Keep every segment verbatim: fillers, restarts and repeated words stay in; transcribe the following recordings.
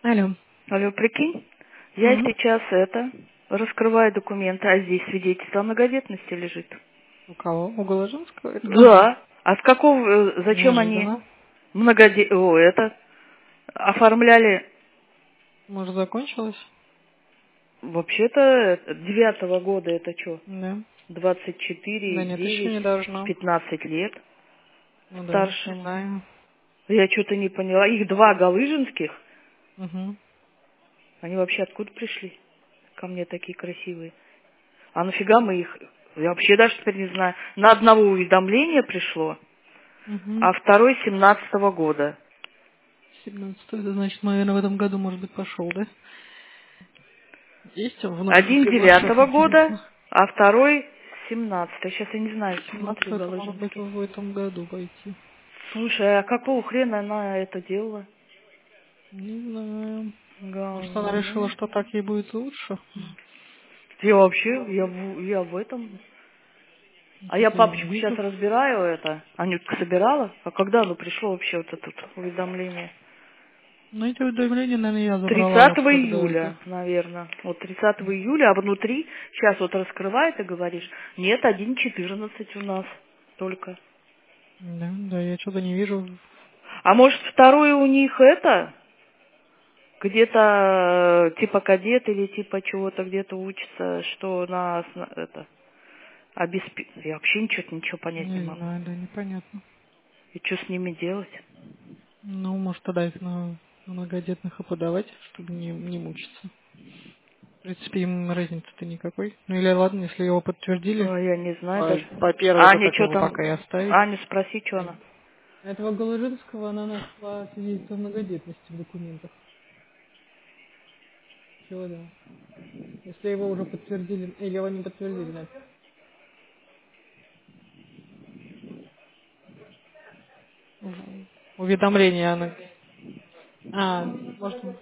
Алло. Алло, прикинь, я Мгм. сейчас это, раскрываю документы, а здесь свидетельство о многодетности лежит. У кого? У Голожинского этого? Да. А с какого, э, зачем они Неожиданно. многоде... О, это, оформляли, Может, закончилось? вообще-то, девятого года, это что, Да. двадцать Да четыре, нет, еще девять, не должно. пятнадцать лет Ну да, не старшему. знаю. Я что-то не поняла. Их два галыжинских, Угу. они вообще откуда пришли? Ко мне такие красивые. А нафига мы их... Я вообще даже теперь не знаю. На одного уведомление пришло, Угу. а второй семнадцатого года. семнадцатое, это значит, наверное, в этом году, может быть, пошел, да? Есть он в нашем Один приборшах, девятого года, интересно. а второй семнадцатого. Сейчас я не знаю, посмотрю, семнадцатое, это может быть Галожинский. в этом году пойти. Слушай, а какого хрена она это делала? Не знаю. Может, она решила, Галыжин. что так ей будет лучше? Я вообще, я, в- я в этом. А я Что-то я не папочку сейчас вижу. разбираю это. Анютка собирала? А когда оно пришло вообще, вот это вот уведомление? Ну, эти уведомления, наверное, я забрала вот тридцатого когда это. июля, наверное. Вот тридцатого июля, а внутри, сейчас вот раскрывает и говоришь, нет, один четырнадцать у нас только. Да, да, я что-то не вижу. А может, второе у них это, где-то э, типа кадет или типа чего-то где-то учится, что на осно- это, обеспе... Я вообще ничего, ничего понять не Не могу. знаю, да, непонятно. И что с ними делать? Ну, может, тогда их на, на многодетных и подавать, чтобы не, не мучиться. В принципе, им разницы-то никакой. Ну или ладно, если его подтвердили, А, я не знаю по, даже. по первой, то Аня, так что его там? пока и оставить. Аню спроси, что она. Этого Голожинского она нашла свидетельство многодетности в документах. Чего да? Если его уже подтвердили, или его не подтвердили, да. Мгм. Уведомление она... А, может...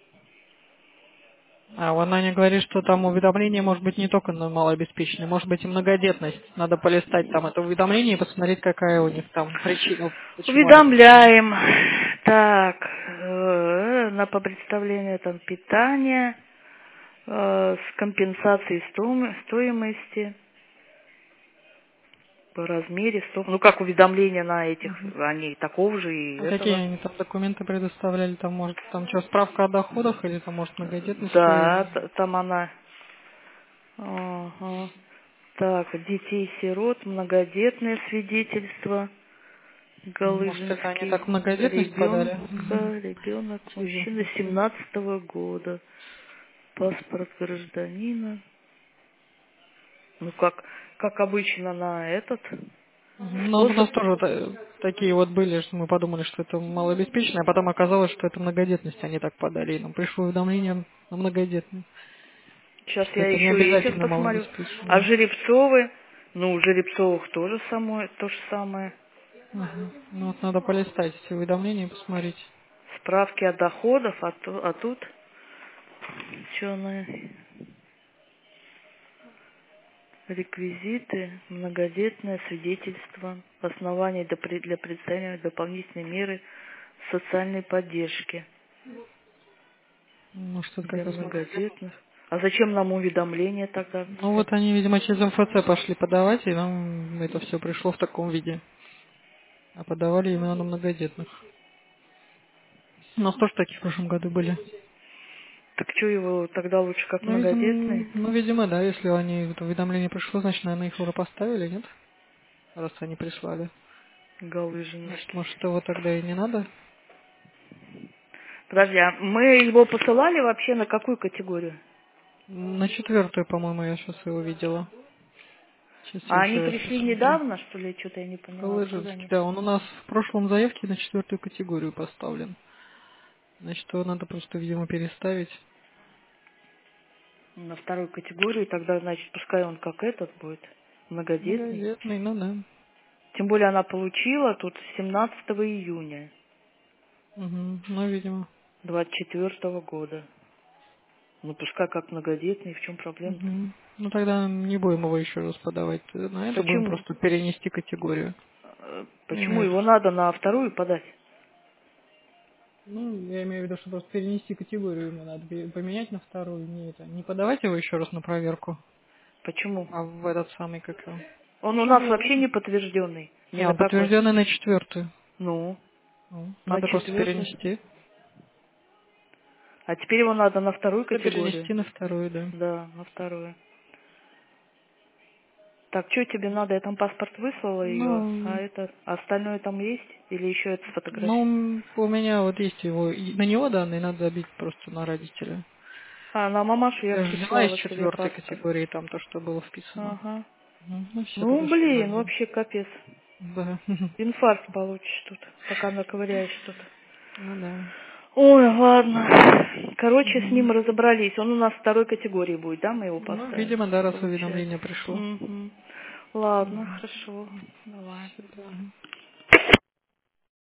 А, она не говорит, что там уведомление может быть не только на малообеспеченные, может быть и многодетность. Надо полистать там это уведомление и посмотреть, какая у них там причина, почему они подтвердили. Уведомляем. Так, э, на по представлению там питания э, с компенсацией стоим- стоимости по размере, сто- ну как уведомления на этих, Мгм. они такого же и А какие этого. они там документы предоставляли? Там, может, там что, справка о доходах или там, может, многодетность? Да, э, т- там она. Ага. Так, детей-сирот, многодетное свидетельство, Может, это они Галыжинский так многодетность подали? Мгм. ребенка, ребенок, Через мужчина такие. семнадцатого года, паспорт гражданина. Ну, как, как обычно на этот Мгм. Ну, у способ. нас тоже вот, э, такие вот были, что мы подумали, что это малообеспеченные, а потом оказалось, что это многодетность они так подали. И нам пришло уведомление на многодетность, Сейчас что я это не еще и этих обязательно посмотрю. А малообеспеченные. Жеребцовы, ну, у Жеребцовых тоже самое, то же самое. Ага. Ну вот надо полистать эти уведомления и посмотреть. Справки о доходах, а, ту- а тут что на реквизиты, многодетное свидетельство, основания для при- для представления дополнительной меры социальной поддержки Может, это для как раз многодетность. многодетных. А зачем нам уведомление тогда? Ну вот они, видимо, через эм эф цэ пошли подавать, и нам это все пришло в таком виде. А подавали именно на многодетных. У нас тоже такие в прошлом году были. Так что его тогда лучше как Ну, видимо, многодетный? ну, видимо, да, если они это уведомление пришло, значит, наверное, их уже поставили, нет? Раз они прислали. Значит, Галыжинский. может, его тогда и не надо? Подожди, а мы его посылали вообще на какую категорию? На четвертую, по-моему, я сейчас его видела. Сейчас я А они еще раз пришли посмотрю. недавно, что ли? Что-то я не поняла, откуда Калыжинский, они. да, он у нас в прошлом заявке на четвертую категорию поставлен. Значит, его надо просто, видимо, переставить. На вторую категорию, тогда, значит, пускай он как этот будет, многодетный. Многодетный, ну да. Тем более она получила тут семнадцатого июня Угу, ну, видимо. двадцать четвёртого года. Ну, пускай как многодетный, в чем проблема-то? Угу. Ну, тогда не будем его еще раз подавать на это, будем Почему? просто перенести категорию. Э, Ну, Почему на эту. его надо на вторую подать? Ну, я имею в виду, что просто перенести категорию ему надо пе- поменять на вторую. Не, это, не подавать его еще раз на проверку, Почему? а в этот самый как его. Он у нас Чтобы... вообще не подтвержденный. Ни Не, на он какой. подтвержденный на четвертую. Ну, Ну, на надо просто четвертый. перенести. А теперь его надо на вторую Надо категорию. перенести на вторую, да. Да, на вторую. Так, что тебе надо? Я там паспорт выслала ее, а Ну, это а остальное там есть? Или еще это сфотографировать? ну, у меня вот есть его, и на него данные надо забить просто на родителя. А, на мамашу я Я же взяла из прислала тебе четвертой паспорт. категории там то, что было вписано. Ага. Ну, ну все, Ну, тогда сейчас блин, забью. вообще капец. Да. Инфаркт получишь тут, пока наковыряешь что-то. Ну да. Ой, ладно. Короче, с ним Мгм. разобрались. Он у нас второй категории будет, да, мы его Ну, поставим, видимо, да, раз получается. уведомление пришло. Угу. Ладно, Мгм. хорошо. Давай. Всё, да.